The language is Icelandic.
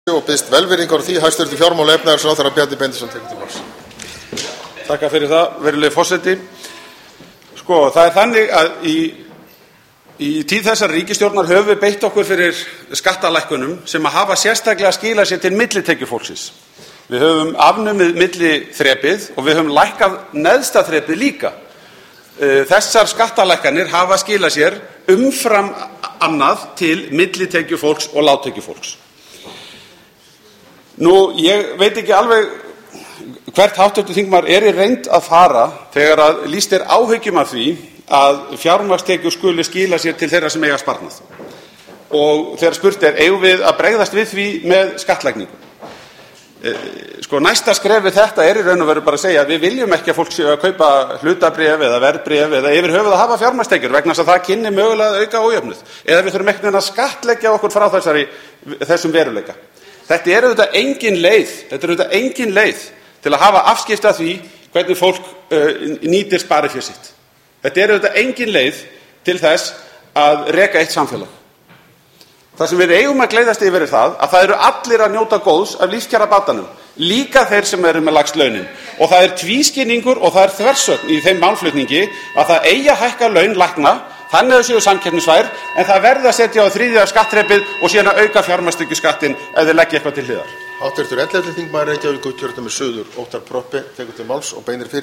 og biðst velvirðingar á því. Hæstv. fjármála- og efnahagsráðherra Bjarni Benediktsson tekur til máls. Þakka fyrir það, virðulegi forseti. Það er þannig að í tíð þessar ríkisstjórnar höfum við beitt okkur fyrir skattalækkunum sem hafa sérstaklega skilað sér til millitekjufólksins. Við höfum afnumið milliþrepið og við höfum lækkað neðsta þrepið líka. Þessar skattalækkanir hafa skilað sér umfram annað til millitekjufólks og lágtekjufólks. Ég veit ekki alveg hvert hv. þingmaður er í reynd að fara þegar að lýst er áhyggjum af því að fjármagnstekjur skuli skila sér til þeirra sem eiga sparnað. Og þegar spurt er, eigum við að bregðast við því með skattlagningu? Næsta skref við þetta er í raun og veru bara að segja að við viljum ekki að fólk séu að kaupa hlutabréf eða verðbréf eða yfir höfuð að hafa fjármagnstekjur vegna þess að það kynni mögulega að auka ójöfnuð. Eða við þurfum einhvern veginn að skattleggja okkur frá þessum veruleika. Þetta er auðvitað engin leið til að hafa afskipti af því hvernig fólk nýtir sparifé sitt. Þetta er auðvitað engin leið til þess að reka eitt samfélag. Það sem við eigum að gleðjast yfir er það að það eru allir að njóta góðs af lífskjarabatanum, líka þeir sem eru með lægst launin. Og það er tvískinningur og það er þversögn í þeim málflutningi að það eigi að hækka laun lækna, þannig að þau séu samkeppnisfær, en það verði að setja á þriðja skattþrepið og síðan að auka fjármagnstekjuskattinn ef þeir leggja eitthvað til hliðar. Hv. 11. þingmaður Reykjavíkurkjördæmis suður, Óttarr Proppé, tekur til máls og beinir fyrir